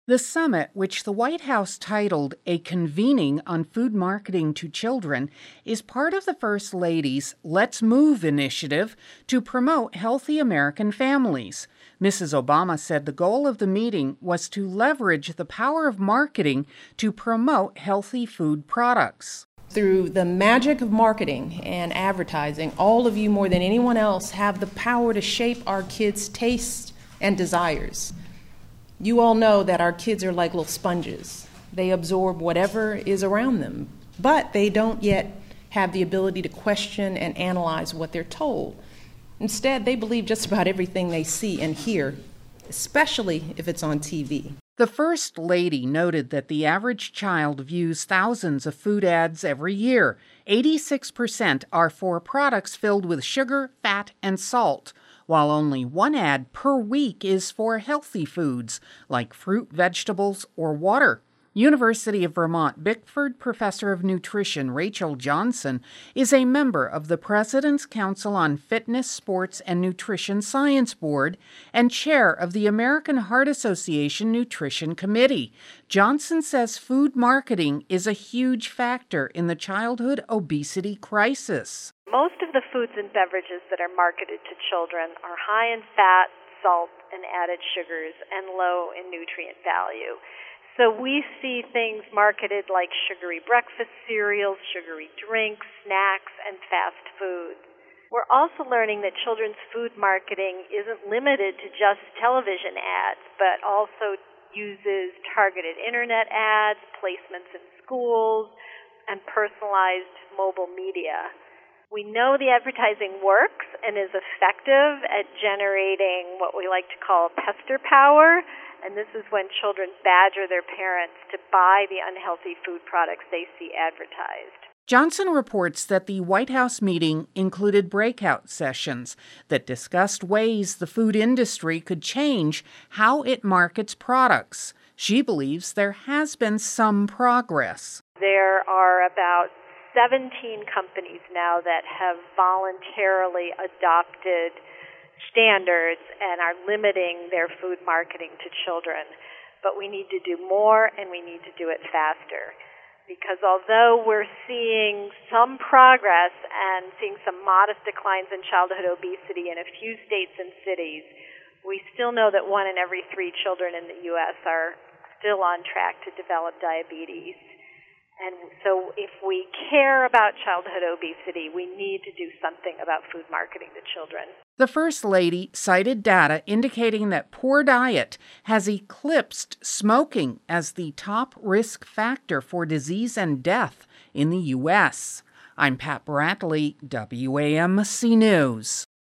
The summit, which the White House titled A Convening on Food Marketing to Children, is part of the First Lady's Let's Move initiative to promote healthy American families. Mrs. Obama said the goal of the meeting was to leverage the power of marketing to promote healthy food products. Through the magic of marketing and advertising, all of you more than anyone else have the power to shape our kids' tastes and desires. You all know that our kids are like little sponges. They absorb whatever is around them, but they don't yet have the ability to question and analyze what they're told. Instead, they believe just about everything they see and hear, especially if it's on TV. The First Lady noted that the average child views thousands of food ads every year. 86% are for products filled with sugar, fat, and salt, while only one ad per week is for healthy foods like fruit, vegetables, or water. University of Vermont Bickford Professor of Nutrition Rachel Johnson is a member of the President's Council on Fitness, Sports, and Nutrition Science Board and chair of the American Heart Association Nutrition Committee. Johnson says food marketing is a huge factor in the childhood obesity crisis. Most of the foods and beverages that are marketed to children are high in fat, salt, and added sugars, and low in nutrient value. So we see things marketed like sugary breakfast cereals, sugary drinks, snacks, and fast food. We're also learning that children's food marketing isn't limited to just television ads, but also uses targeted internet ads, placements in schools, and personalized mobile media. We know the advertising works and is effective at generating what we like to call pester power, and this is when children badger their parents to buy the unhealthy food products they see advertised. Johnson reports that the White House meeting included breakout sessions that discussed ways the food industry could change how it markets products. She believes there has been some progress. There are about 17 companies now that have voluntarily adopted standards and are limiting their food marketing to children. But we need to do more, and we need to do it faster. Because although we're seeing some progress and seeing some modest declines in childhood obesity in a few states and cities, we still know that 1 in every 3 children in the U.S. are still on track to develop diabetes. And so if we care about childhood obesity, we need to do something about food marketing to children. The First Lady cited data indicating that poor diet has eclipsed smoking as the top risk factor for disease and death in the U.S. I'm Pat Bradley, WAMC News.